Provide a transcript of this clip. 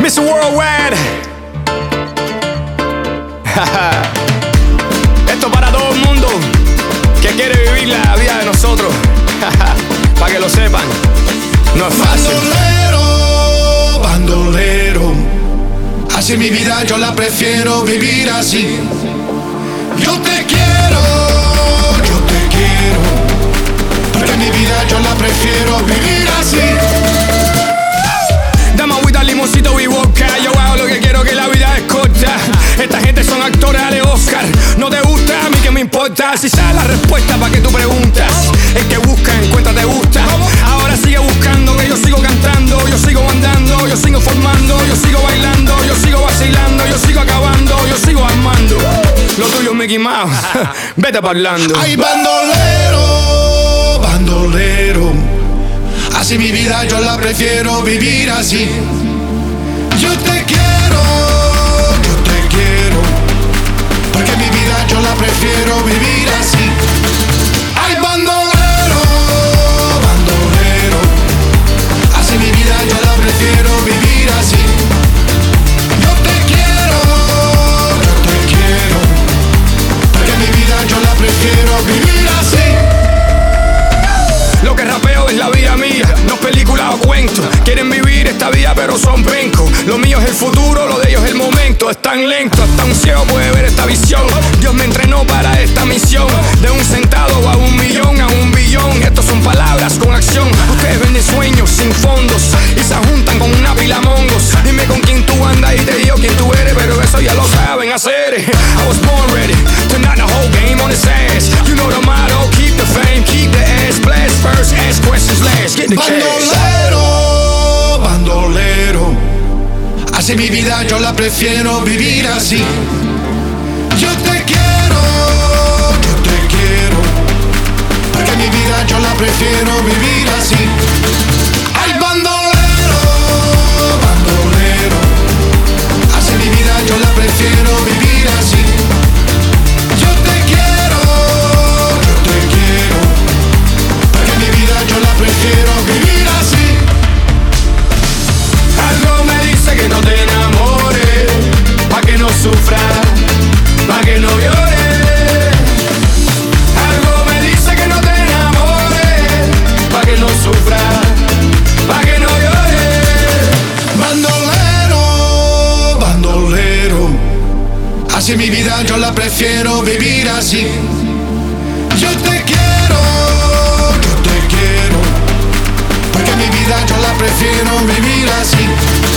Mr. Worldwide. Esto para todo el mundo que quiere vivir la vida de nosotros. Para que lo sepan, no es fácil. Bandolero, bandolero, así mi vida yo la prefiero vivir así. Yo te quiero, porque mi vida yo la prefiero vivir así. Dame agüita, limoncito y vodka. Yo hago lo que quiero, que la vida es corta. Esta gente son actores, dale Oscar. No te gusta, a mí que me importa. Si sabes la respuesta, ¿pa' qué tú preguntas? El que busca, encuentra, te gusta. Ahora sigue buscando, que yo sigo cantando. Yo sigo andando, yo sigo formando. Yo sigo bailando, yo sigo vacilando. Yo sigo acabando, yo sigo armando. Lo tuyo es Mickey Mouse, vete parlando. Ay, bandolero, bandolero, así mi vida yo la prefiero vivir así. Yo te quiero, porque mi vida yo la prefiero vivir así. Ay, bandolero, bandolero, así mi vida yo la prefiero vivir así. Yo te quiero, porque mi vida yo la prefiero vivir así. Lo que rapeo es la vida mía, no es película o cuento. Quieren vivir esta vida pero son pencos. Lo mío es el futuro, lo de ellos es el momento. Es tan lento, hasta un ciego puede ver esta visión. Dios me entrenó para esta misión. De un centavo a un millón, a un billón. Estos son palabras con acción. Ustedes venden sueños sin fondos y se juntan con una pila mongos. Dime con quién tú andas y te digo quién tú eres, pero eso ya lo saben hacer. I was born ready to knock the whole game on its ass. You know the motto, keep the fame, keep the ass blast. First, ask questions last, get the cash. Bandolero, bandolero, así mi vida yo la prefiero vivir así. Yo te quiero, porque mi vida yo la prefiero vivir así. Ay, bandolero, bandolero, así mi vida yo la prefiero vivir así. Yo te quiero, porque mi vida yo la prefiero vivir así. Algo me dice que no te enamores, pa' que no sufras, pa' que no llores. Algo me dice que no te enamores, pa' que no sufras, pa' que no llores. Bandolero, bandolero, así mi vida yo la prefiero vivir así. Yo te quiero, porque mi vida yo la prefiero vivir así.